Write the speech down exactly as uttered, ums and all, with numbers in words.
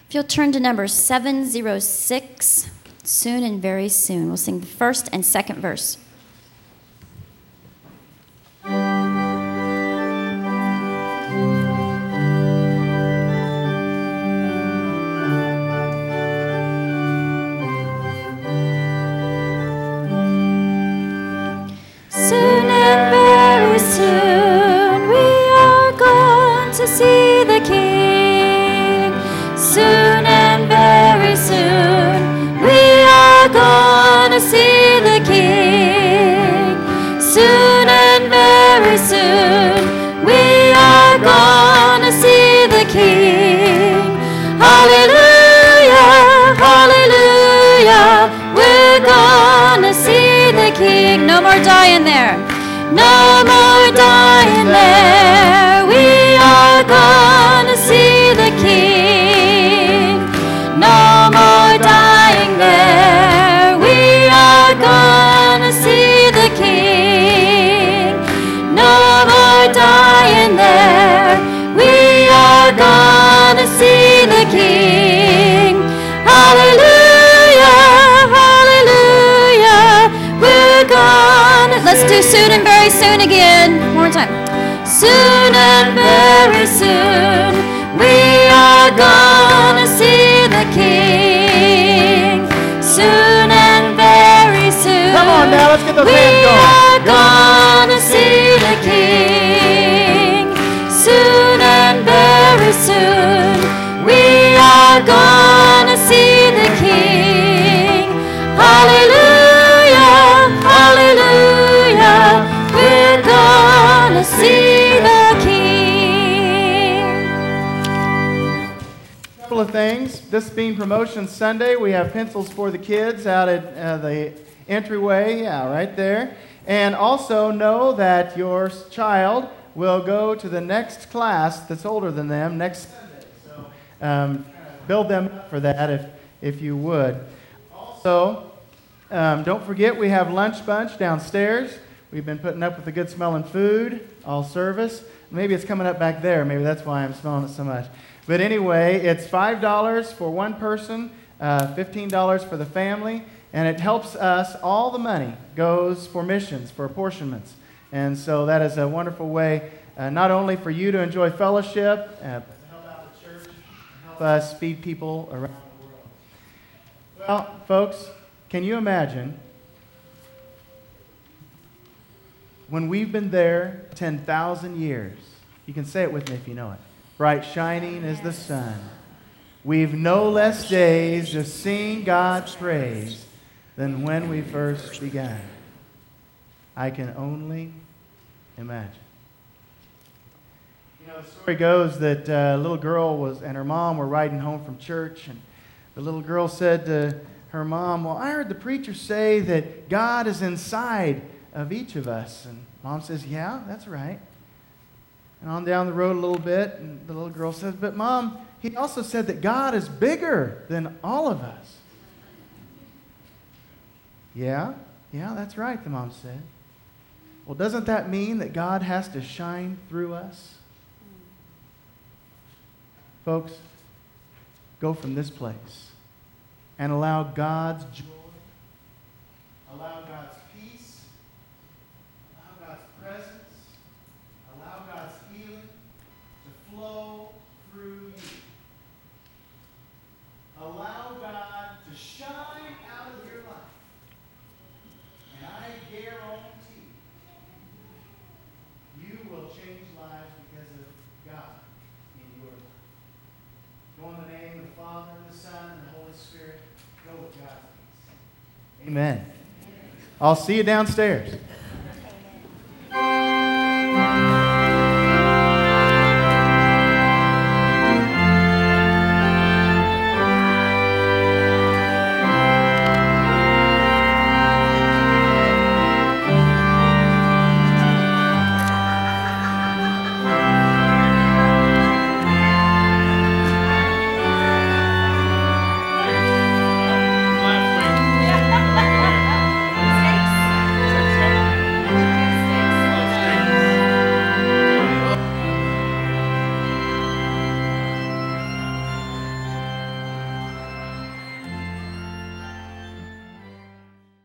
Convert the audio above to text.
If you'll turn to number seven oh six, soon and very soon. We'll sing the first and second verse. Soon we are going to see the King. Soon and very soon we are going to see the King. Soon and very soon we are going to see the King. Hallelujah, hallelujah, we're going to see the King. No more dying there. No more dying there, we are gonna see the King. No more dying there, we are gonna see the King. No more dying there, we are gonna see the King. Hallelujah, hallelujah, we're gonna. Let's do soon and very soon again. One more time. Soon and very soon we are gonna see the King. Soon and very soon. Come on now, let's get those we hands going. We are gonna see the King. Soon and very soon we are gonna see the King. Hallelujah, hallelujah, we're gonna see the King. A couple of things. This being Promotion Sunday, we have pencils for the kids out at uh, the entryway, yeah, right there. And also know that your child will go to the next class that's older than them next Sunday. So um, build them up for that if, if you would. Also, um, don't forget we have Lunch Bunch downstairs. We've been putting up with the good smelling food, all service. Maybe it's coming up back there. Maybe that's why I'm smelling it so much. But anyway, it's five dollars for one person, uh, fifteen dollars for the family, and it helps us. All the money goes for missions, for apportionments. And so that is a wonderful way, uh, not only for you to enjoy fellowship, uh, but to help out the church, help us feed people around the world. Well, folks, can you imagine when we've been there ten thousand years? You can say it with me if you know it. Bright shining as the sun. We've no less days to sing God's praise than when we first began. I can only imagine. You know, the story goes that uh, a little girl was and her mom were riding home from church, and the little girl said to her mom, "Well, I heard the preacher say that God is inside of each of us." And Mom says, "Yeah, that's right." And on down the road a little bit, and the little girl says, "But Mom, he also said that God is bigger than all of us." "Yeah, yeah, that's right," the mom said. "Well, doesn't that mean that God has to shine through us?" Folks, go from this place and allow God's joy, allow God's peace, allow God's presence, allow God's healing to flow through you. Allow God to shine out of your life. And I guarantee you will change lives because of God in your life. Go in the name of the Father, and the Son, and the Holy Spirit. Go with God's peace. Amen. I'll see you downstairs.